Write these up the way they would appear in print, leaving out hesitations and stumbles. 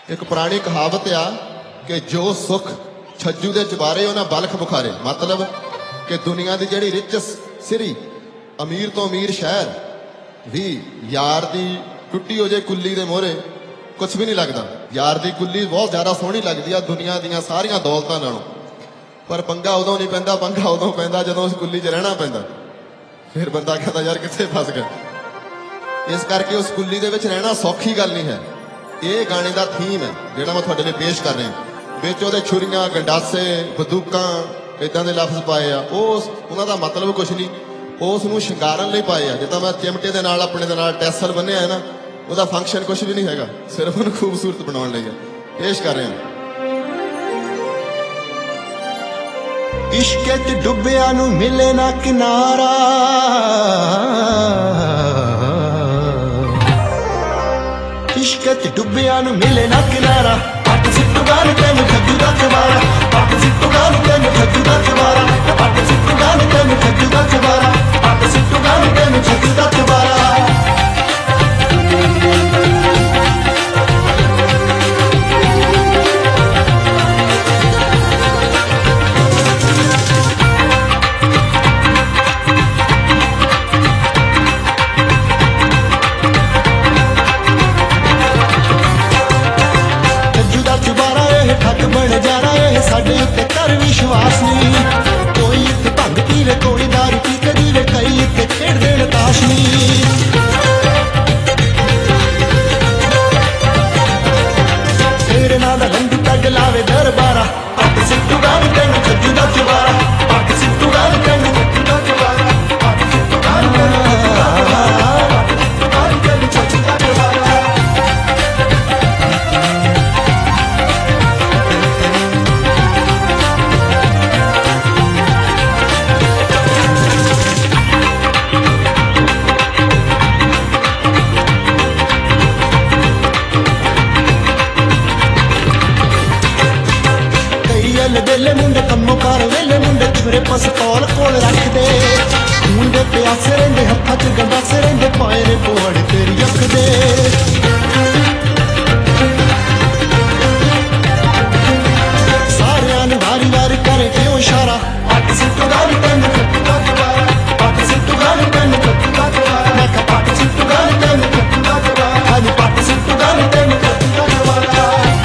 एक पुरानी कहावत आ कि जो सुख छज्जू दे चबारे उन्हें बलख बुखारे। मतलब कि दुनिया की जिहड़ी रिच सिरी अमीर तो अमीर शहर भी यार दी टुट्टी हो जाए कुल्ली दे मोहरे कुछ भी नहीं लगता। यार दी कुल्ली बहुत ज़्यादा सोहनी लगती है दुनिया दीयां सारियां दौलतां नालों, पर पंगा उदों नहीं पैंदा, पंगा उदों पैंदा जदों उस कुल्ली च रहना पैंदा। फिर बंदा कहता यार कित्थे फस गया। इस करके उस कुल्ली दे विच रहना सौखी गल नहीं है। ये गाने का थीम है जिहड़ा मैं तुहाडे लिए पेश कर रहा। विच उहदे छुरियां गंडासे बंदूकां इदां दे लफ्ज़ पाए आ, उन्हां दा मतलब कुछ नहीं, उस नूं शिंगारन लई पाए आ। जिद्दां मैं चिमटे दे नाल अपने दे नाल टैसल बन्निया है ना, ਉਹਦਾ फंक्शन कुछ भी नहीं हैगा, सिर्फ ਉਹਨੂੰ खूबसूरत बनाउण लई है। पेश कर रहे हैं। इश्क च डुब्बिया नूं मिले ना किनारा, इश्क च डुब्बिया नूं मिले ना किनारा। पट सिੱਟੂਗਾ ਨੀ ਤੈਨੂੰ ਠੱਗੂ ਦਾ ਚਵਾਰਾ, पट सिੱਟੂਗਾ ਨੀ ਤੈਨੂੰ ਠੱਗੂ ਦਾ ਚਵਾਰਾ, पट सिੱਟੂਗਾ ਨੀ ਤੈਨੂੰ ਠੱਗੂ ਦਾ ਚਵਾਰਾ, पट सिੱਟੂਗਾ ਨੀ ਤੈਨੂੰ ਠੱਗੂ ਦਾ ਚਵਾਰਾ। ठग बन जाना है साडे उत्ते कर विश्वास नहीं। कोई इत्थे भंग पीवे कोई दारू पी के जीवे, कई इत्थे खेडदे ने ताश नहीं। तेरे नाल दा लंडू कड लावे दरबारा, पट सिੱਟੂਗਾ ਨੀ तैनूं ठग्गू दा चवारा, पट सिੱਟੂਗਾ नी तैनूं ठग्गू दा चवारा, पट सिੱਟੂਗਾ नी तैनूं ठग्गू दा चवारा, पट सिੱਟੂਗਾ नी तैनूं ठग्गू दा चवारा। वेले मुंडे कम्मों कार वेले मुंडे छुरे पस्तौल कोल रखदे, मुंडे प्यासे रहिंदे हत्थां च गंडासे रहिंदे, पाए ने पोड़ तेरी अख दे। सारियां नूं वारी वारी करे क्यों इशारा, पट सिੱਟੂਗਾ ਨੀ तैनूं ठग्गू दा चवारा, पट सिੱਟੂਗਾ नी तैनूं ठग्गू दा चवारा। मैं कहा पट सिੱਟੂਗਾ नी तैनूं ठग्गू दा चवारा, हाँ जी पट सिੱਟੂਗਾ नी तैनूं ठग्गू दा चवारा।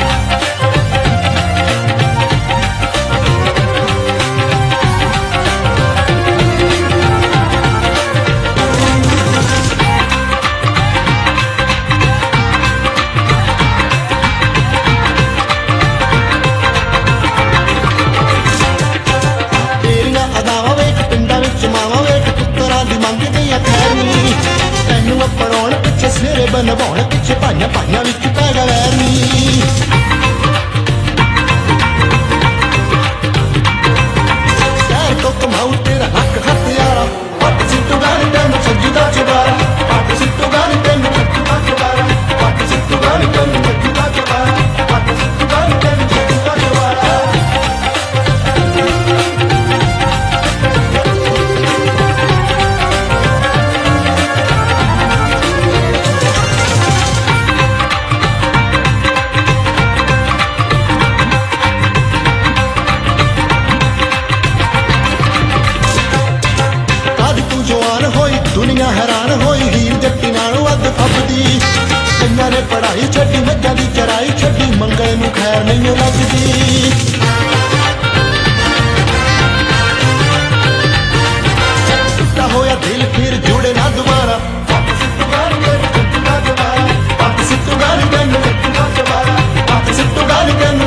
तैनूं अपनाउण पिछे सिरे बनवाउण पिछे भाइयां भाइयां विच पै गा वैर नी। शहर तो कमाऊ तेरा हक हथियारा, पट सिੱਟੂਗਾ नी तैनूं ठग्गू दा चवारा, पट सिੱਟੂਗਾ नी तैनूं ठग्गू दा चवारा, पट सिੱਟੂਗਾ नी तैनूं ठग्गू दा चवारा, पट सिੱਟੂਗਾ नी तैनूं ठग्गू दा चवारा। दुनिया हैरान होई हीर जट्टी नालों अद फबदी, कईयां ने पढ़ाई छड्डी मज्जां दी चराई छड्डी, मंगल नूं खैर नहीं लगदी। टुटा होया दिल फिर जुड़े ना दोबारा, पट सिੱਟੂਗਾ नी तैनूं ठग्गू दा चवारा, पट सिੱਟੂਗਾ नी तैनूं ठग्गू दा चवारा, पट सिੱਟੂਗਾ नी तैनूं